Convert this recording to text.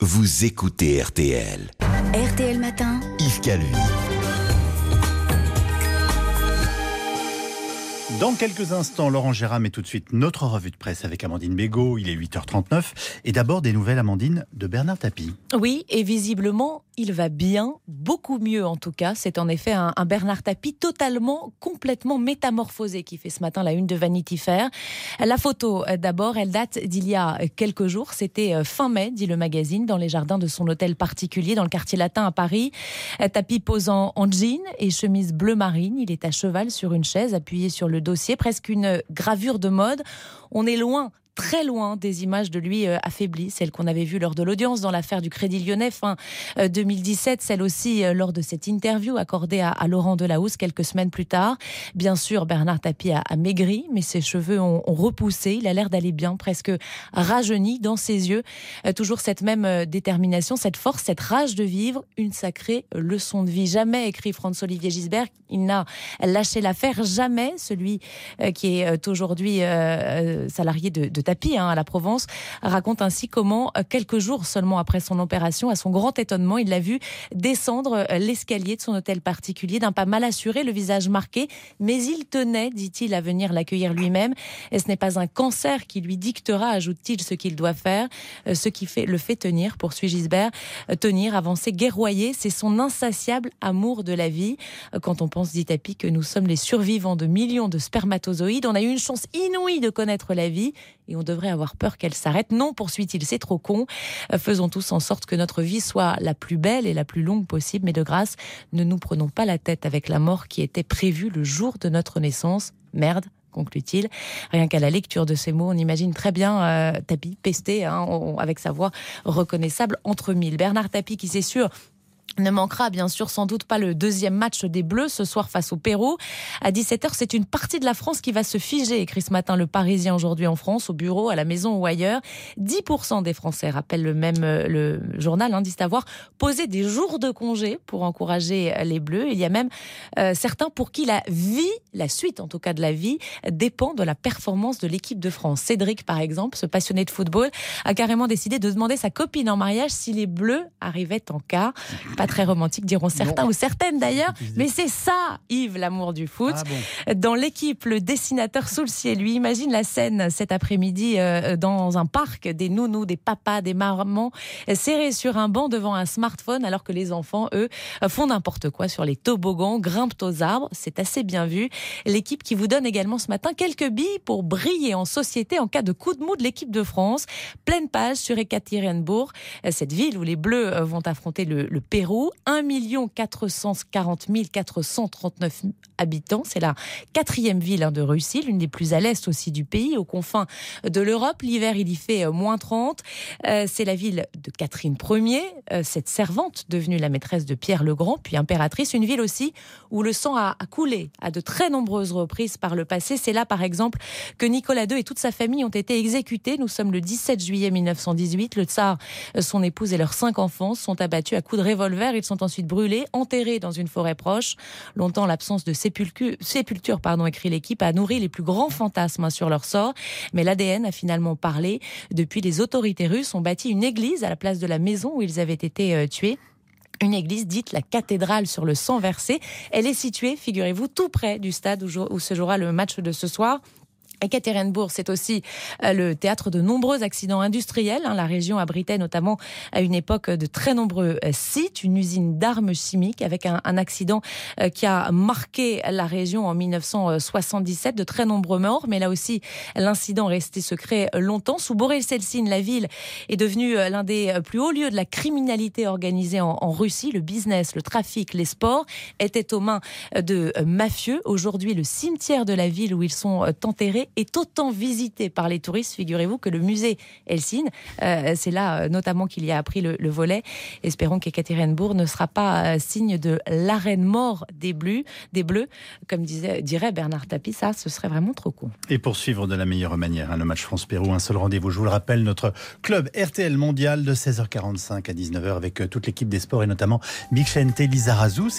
vous écoutez RTL. RTL Matin, Yves Calvi. Dans quelques instants, Laurent Gérard met tout de suite notre revue de presse avec Amandine Bégaud. Il est 8h39. Et d'abord, des nouvelles, Amandine, de Bernard Tapie. Oui, et visiblement, il va bien, beaucoup mieux en tout cas. C'est en effet un Bernard Tapie complètement métamorphosé qui fait ce matin la une de Vanity Fair. La photo, d'abord, elle date d'il y a quelques jours. C'était fin mai, dit le magazine, dans les jardins de son hôtel particulier dans le quartier latin à Paris. Tapie posant en jean et chemise bleu marine. Il est à cheval sur une chaise, appuyé sur le dossier, presque une gravure de mode. On est loin, très loin des images de lui affaibli, celles qu'on avait vues lors de l'audience dans l'affaire du Crédit Lyonnais fin 2017, celle aussi lors de cette interview accordée à Laurent Delahousse quelques semaines plus tard. Bien sûr, Bernard Tapie a maigri, mais ses cheveux ont repoussé. Il a l'air d'aller bien, presque rajeuni dans ses yeux. Toujours cette même détermination, cette force, cette rage de vivre, une sacrée leçon de vie. Jamais, écrit François-Olivier Gisbert, il n'a lâché l'affaire. Jamais, celui qui est aujourd'hui salarié de Tapie à la Provence, raconte ainsi comment, quelques jours seulement après son opération, à son grand étonnement, il l'a vu descendre l'escalier de son hôtel particulier d'un pas mal assuré, le visage marqué, mais il tenait, dit-il, à venir l'accueillir lui-même. Et ce n'est pas un cancer qui lui dictera, ajoute-t-il, ce qu'il doit faire. Ce qui le fait tenir, poursuit Gisbert, tenir, avancer, guerroyer, c'est son insatiable amour de la vie. Quand on pense, dit Tapie, que nous sommes les survivants de millions de spermatozoïdes, on a eu une chance inouïe de connaître la vie et on devrait avoir peur qu'elle s'arrête. Non, poursuit-il, c'est trop con. Faisons tous en sorte que notre vie soit la plus belle et la plus longue possible, mais de grâce, ne nous prenons pas la tête avec la mort qui était prévue le jour de notre naissance. Merde, conclut-il. Rien qu'à la lecture de ces mots, on imagine très bien Tapie pesté, avec sa voix reconnaissable entre mille. Bernard Tapie qui, c'est sûr, ne manquera bien sûr sans doute pas le deuxième match des Bleus ce soir face au Pérou. À 17h, c'est une partie de la France qui va se figer, écrit ce matin le Parisien aujourd'hui en France, au bureau, à la maison ou ailleurs. 10% des Français, rappelle le journal, disent avoir posé des jours de congé pour encourager les Bleus. Il y a même certains pour qui la suite en tout cas de la vie, dépend de la performance de l'équipe de France. Cédric, par exemple, ce passionné de football, a carrément décidé de demander sa copine en mariage si les Bleus arrivaient en quart. Pas très romantique, diront certains ou certaines d'ailleurs, mais c'est ça, Yves, l'amour du foot. Dans l'équipe, le dessinateur Soulcier, lui, imagine la scène cet après-midi dans un parc, des nounous, des papas, des mamans serrés sur un banc devant un smartphone, alors que les enfants, eux, font n'importe quoi sur les toboggans, grimpent aux arbres. C'est assez bien vu. L'équipe qui vous donne également ce matin quelques billes pour briller en société en cas de coup de mou de l'équipe de France. Pleine page sur Ekaterinbourg, cette ville où les Bleus vont affronter le Pérou. 1 440 439 habitants. C'est la 4e ville de Russie, l'une des plus à l'est aussi du pays, aux confins de l'Europe. L'hiver, il y fait moins 30. C'est la ville de Catherine Ier, cette servante devenue la maîtresse de Pierre le Grand, puis impératrice. Une ville aussi où le sang a coulé à de très nombreuses reprises par le passé. C'est là, par exemple, que Nicolas II et toute sa famille ont été exécutés. Nous sommes le 17 juillet 1918. Le tsar, son épouse et leurs 5 enfants sont abattus à coups de revolver. Ils sont ensuite brûlés, enterrés dans une forêt proche. Longtemps, l'absence de sépulture, écrit l'équipe, a nourri les plus grands fantasmes sur leur sort. Mais l'ADN a finalement parlé. Depuis, les autorités russes ont bâti une église à la place de la maison où ils avaient été tués. Une église dite la cathédrale sur le sang versé. Elle est située, figurez-vous, tout près du stade où se jouera le match de ce soir. Ekaterinbourg, c'est aussi le théâtre de nombreux accidents industriels. La région abritait notamment à une époque de très nombreux sites, une usine d'armes chimiques avec un accident qui a marqué la région en 1977, de très nombreux morts. Mais là aussi, l'incident resté secret longtemps. Sous Boris Eltsine, la ville est devenue l'un des plus hauts lieux de la criminalité organisée en Russie. Le business, le trafic, les sports étaient aux mains de mafieux. Aujourd'hui, le cimetière de la ville où ils sont enterrés est autant visité par les touristes, figurez-vous, que le musée Eltsine. C'est là notamment qu'il y a appris le volet. Espérons qu'Ekaterinbourg ne sera pas signe de l'arène mort des Bleus. Comme dirait Bernard Tapie, ça, ce serait vraiment trop con. Et pour suivre de la meilleure manière le match France-Pérou, un seul rendez-vous. Je vous le rappelle, notre club RTL mondial de 16h45 à 19h avec toute l'équipe des sports et notamment Bixente Lizarazu.